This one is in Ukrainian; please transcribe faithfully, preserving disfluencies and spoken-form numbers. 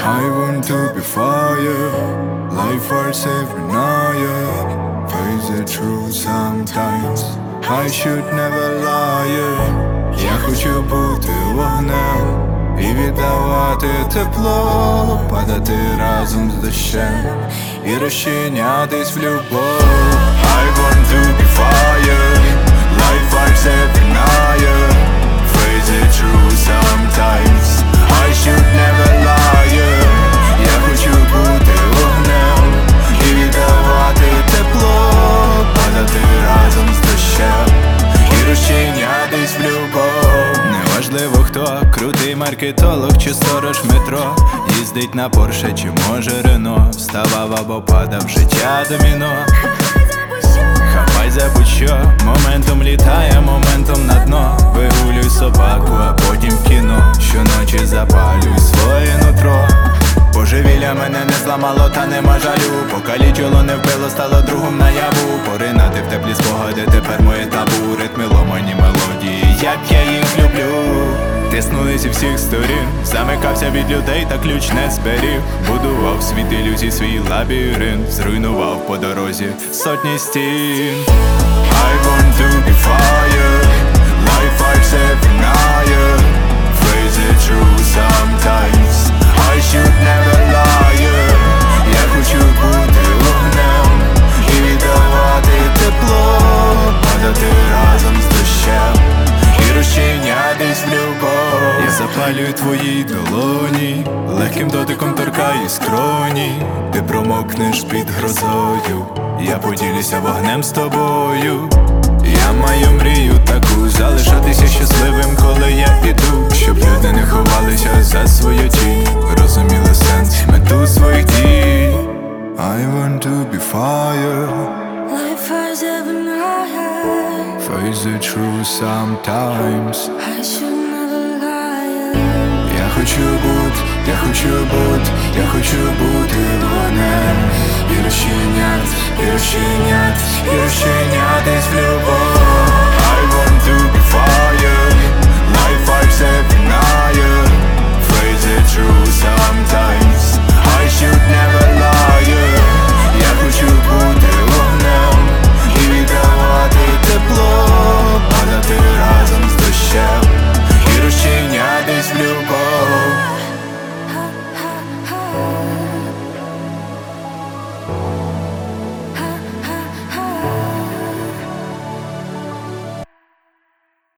I want to be fire. Life hurts every night. Face the truth sometimes. I should never lie. Я хочу бути вогнем і віддавати тепло, падати разом з дощем і розчинятись в любов. I want to be fire. Life fights every night. Face the truth sometimes. I should never lie. Я хочу бути вогнем і віддавати тепло, падати разом з дощем і розчинятись в любов. Неважливо хто, крутий маркетолог чи сторож метро, їздить на Порше чи може Рено, вставав або падав, життя доміно. Хапай за будь-що, моментом літає, моментом на дно. Вигулюй собаку, а потім в кіно. Щоночі запалюй своє нутро. Божевілля мене не зламало, та нема жалю. Покалічило, не вбило, стало другом наяву. Поринати в теплі спогади, тепер моє табу. Ритми ломані мелодії, як я їх люблю. Тиснули зі всіх сторін, замикався від людей, та ключ не зберіг. Будував світ ілюзій, свій лабіринт, зруйнував по дорозі сотні стін. I want to be fire. Life fights every night. Face the truth sometimes. I should never lie. Я хочу бути вогнем і віддавати тепло, падати разом з дощем і розчинятись в любов. Я запалюю твої долоні, легким дотиком торкаю скроні. Ти промокнеш під грозою, я поділюся вогнем з тобою. Я маю мрію таку, залишатися щасливим, коли я піду, щоб люди не ховалися за свою тінь, розуміли сенс, мету своїх дій. I want to be fire. Life has every night. Face the truth sometimes. I should never lie. Я хочу бути, я хочу бути, я хочу бути вогнем і розчинятись, і розчинятись, і розчинятись в любов. I want to